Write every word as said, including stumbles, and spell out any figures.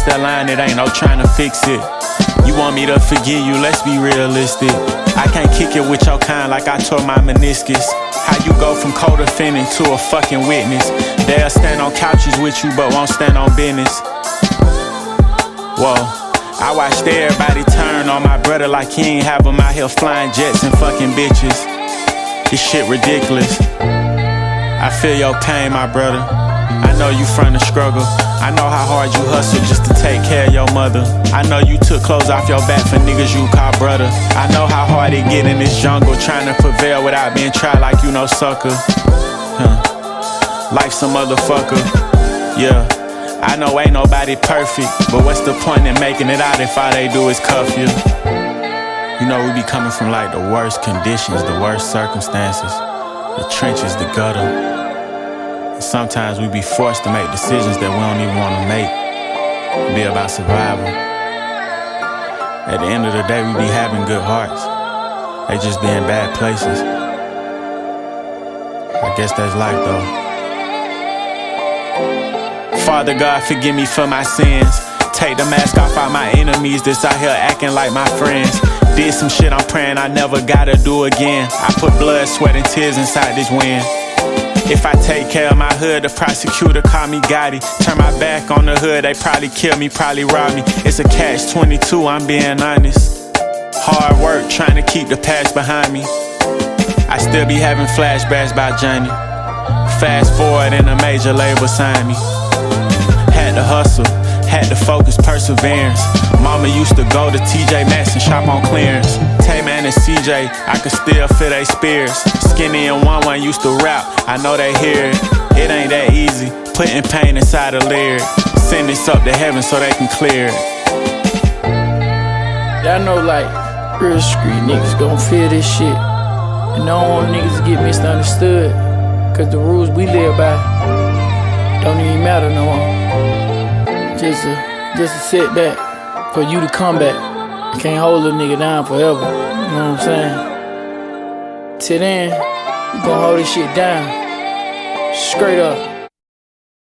cross that line, it ain't no trying to fix it. You want me to forgive you, let's be realistic. I can't kick it with your kind like I tore my meniscus. How you go from co-defendant to a fucking witness? They'll stand on couches with you but won't stand on business. Whoa, I watched everybody turn on my brother like he ain't have him out here flying jets and fucking bitches. This shit ridiculous. I feel your pain, my brother. I know you from the struggle. I know how hard you hustle just to take care of your mother. I know you took clothes off your back for niggas you call brother. I know how hard it get in this jungle, trying to prevail without being tried like you no sucker. Huh. Life's a motherfucker. Yeah, I know ain't nobody perfect, but what's the point in making it out if all they do is cuff you? You know we be coming from like the worst conditions, the worst circumstances, the trenches, the gutter. Sometimes we be forced to make decisions that we don't even want to make. It be about survival. At the end of the day, we be having good hearts. They just be in bad places. I guess that's life though. Father God, forgive me for my sins. Take the mask off all my enemies that's out here acting like my friends. Did some shit I'm praying I never gotta do again. I put blood, sweat, and tears inside this wind. If I take care of my hood, the prosecutor call me Gotti. Turn my back on the hood, they probably kill me, probably rob me. It's a catch twenty-two, I'm being honest. Hard work, trying to keep the past behind me. I still be having flashbacks by Johnny. Fast forward and a major label signed me. Had to hustle, had to focus, perseverance. Mama used to go to T J Maxx and shop on clearance. Tay-Man and C J, I could still feel they spears. Skinny and one one used to rap, I know they hear it. It ain't that easy, putting pain inside a lyric. Send this up to heaven so they can clear it. Y'all know like, real street niggas gon' feel this shit. And I don't want niggas to get misunderstood. Cause the rules we live by don't even matter no more. Just a, just a setback for you to come back. You can't hold a nigga down forever, you know what I'm saying? Till then, we gon' hold this shit down, straight up.